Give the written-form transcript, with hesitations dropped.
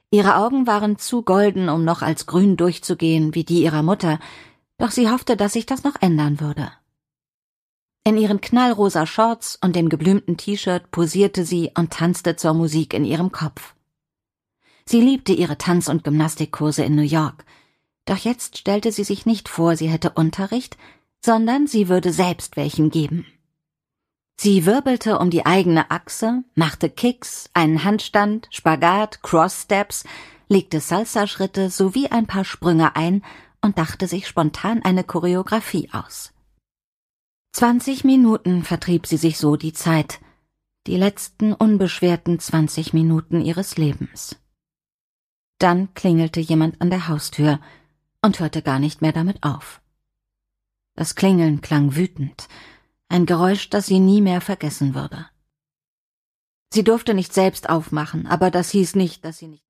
Ihre Augen waren zu golden, um noch als grün durchzugehen wie die ihrer Mutter, doch sie hoffte, dass sich das noch ändern würde. In ihren knallrosa Shorts und dem geblümten T-Shirt posierte sie und tanzte zur Musik in ihrem Kopf. Sie liebte ihre Tanz- und Gymnastikkurse in New York, doch jetzt stellte sie sich nicht vor, sie hätte Unterricht, sondern sie würde selbst welchen geben. Sie wirbelte um die eigene Achse, machte Kicks, einen Handstand, Spagat, Cross-Steps, legte Salsa-Schritte sowie ein paar Sprünge ein und dachte sich spontan eine Choreografie aus. 20 Minuten vertrieb sie sich so die Zeit, die letzten unbeschwerten 20 Minuten ihres Lebens. Dann klingelte jemand an der Haustür und hörte gar nicht mehr damit auf. Das Klingeln klang wütend, ein Geräusch, das sie nie mehr vergessen würde. Sie durfte nicht selbst aufmachen, aber das hieß nicht, dass sie nicht